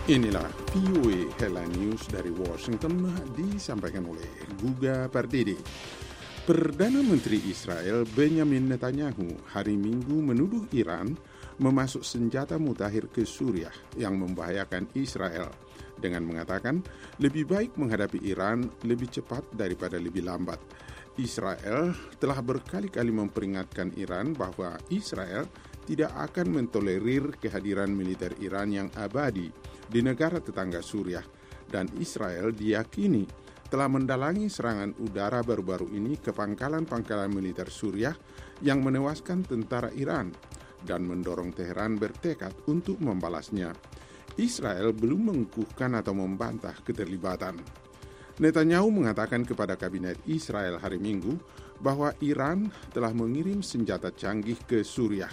Inilah VOA Headline News dari Washington disampaikan oleh Guga Pardede. Perdana Menteri Israel Benjamin Netanyahu hari Minggu menuduh Iran memasuk senjata mutakhir ke Suriah yang membahayakan Israel dengan mengatakan lebih baik menghadapi Iran lebih cepat daripada lebih lambat. Israel telah berkali-kali memperingatkan Iran bahwa Israel tidak akan mentolerir kehadiran militer Iran yang abadi di negara tetangga Suriah, dan Israel diyakini telah mendalangi serangan udara baru-baru ini ke pangkalan-pangkalan militer Suriah yang menewaskan tentara Iran dan mendorong Teheran bertekad untuk membalasnya. Israel belum mengukuhkan atau membantah keterlibatan. Netanyahu mengatakan kepada kabinet Israel hari Minggu bahwa Iran telah mengirim senjata canggih ke Suriah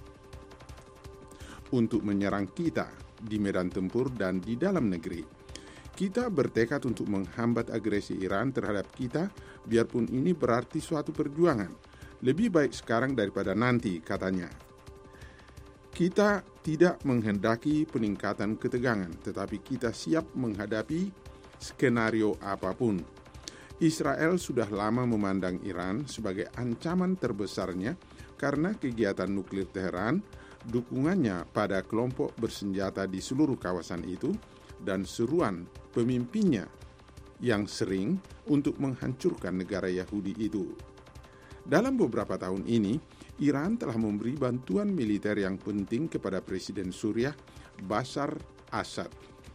untuk menyerang kita di medan tempur dan di dalam negeri. Kita bertekad untuk menghambat agresi Iran terhadap kita, biarpun ini berarti suatu perjuangan. Lebih baik sekarang daripada nanti, katanya. Kita tidak menghendaki peningkatan ketegangan, tetapi kita siap menghadapi skenario apapun. Israel sudah lama memandang Iran sebagai ancaman terbesarnya karena kegiatan nuklir Teheran, dukungannya pada kelompok bersenjata di seluruh kawasan itu, dan seruan pemimpinnya yang sering untuk menghancurkan negara Yahudi itu. Dalam beberapa tahun ini, Iran telah memberi bantuan militer yang penting kepada Presiden Suriah Bashar Assad.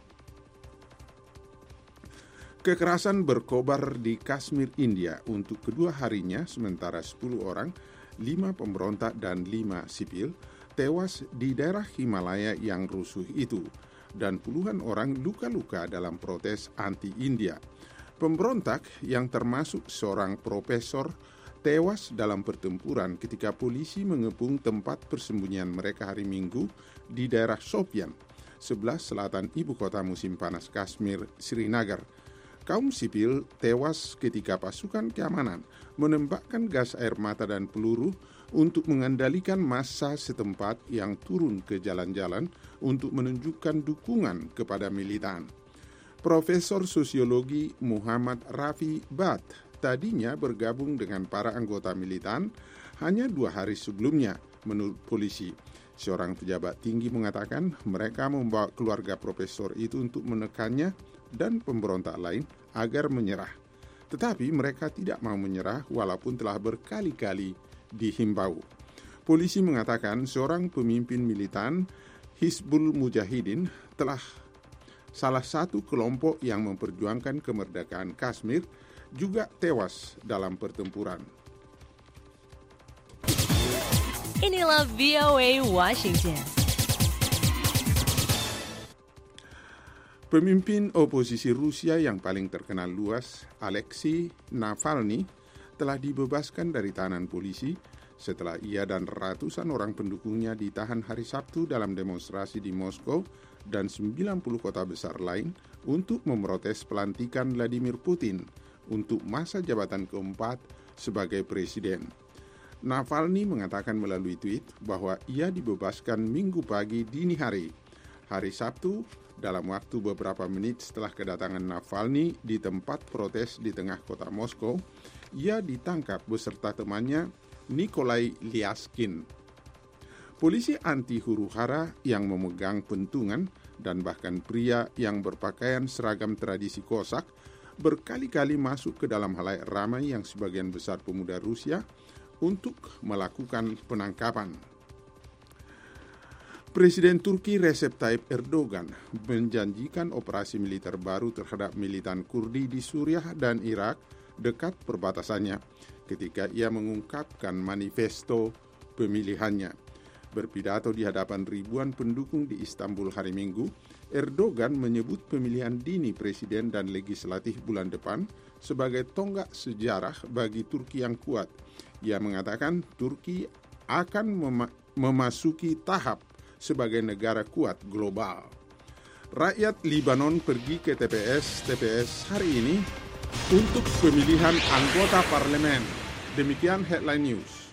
Kekerasan berkobar di Kashmir, India untuk kedua harinya, sementara 10 orang, 5 pemberontak dan 5 sipil, tewas di daerah Himalaya yang rusuh itu, dan puluhan orang luka-luka dalam protes anti-India. Pemberontak yang termasuk seorang profesor tewas dalam pertempuran ketika polisi mengepung tempat persembunyian mereka hari Minggu di daerah Shopian, sebelah selatan ibu kota musim panas Kashmir, Srinagar. Kaum sipil tewas ketika pasukan keamanan menembakkan gas air mata dan peluru untuk mengendalikan massa setempat yang turun ke jalan-jalan untuk menunjukkan dukungan kepada militan. Profesor Sosiologi Muhammad Rafi Bhatt tadinya bergabung dengan para anggota militan hanya 2 hari sebelumnya, menurut polisi. Seorang pejabat tinggi mengatakan mereka membawa keluarga profesor itu untuk menekannya dan pemberontak lain agar menyerah. Tetapi mereka tidak mau menyerah walaupun telah berkali-kali dihimbau. Polisi mengatakan seorang pemimpin militan Hizbul Mujahidin telah salah satu kelompok yang memperjuangkan kemerdekaan Kashmir juga tewas dalam pertempuran. Inilah VOA Washington. Pemimpin oposisi Rusia yang paling terkenal luas, Alexei Navalny, telah dibebaskan dari tahanan polisi setelah ia dan ratusan orang pendukungnya ditahan hari Sabtu dalam demonstrasi di Moskow dan 90 kota besar lain untuk memprotes pelantikan Vladimir Putin untuk masa jabatan keempat sebagai presiden. Navalny mengatakan melalui tweet bahwa ia dibebaskan Minggu pagi dini hari. Hari Sabtu, dalam waktu beberapa menit setelah kedatangan Navalny di tempat protes di tengah kota Moskow, ia ditangkap beserta temannya Nikolai Lyaskin. Polisi anti huru-hara yang memegang pentungan dan bahkan pria yang berpakaian seragam tradisi Kosak berkali-kali masuk ke dalam halayak ramai yang sebagian besar pemuda Rusia untuk melakukan penangkapan. Presiden Turki Recep Tayyip Erdogan menjanjikan operasi militer baru terhadap militan Kurdi di Suriah dan Irak dekat perbatasannya ketika ia mengungkapkan manifesto pemilihannya. Berpidato di hadapan ribuan pendukung di Istanbul hari Minggu, Erdogan menyebut pemilihan dini presiden dan legislatif bulan depan sebagai tonggak sejarah bagi Turki yang kuat. Ia mengatakan Turki akan memasuki tahap sebagai negara kuat global. Rakyat Libanon pergi ke TPS hari ini untuk pemilihan anggota parlemen. Demikian Headline News.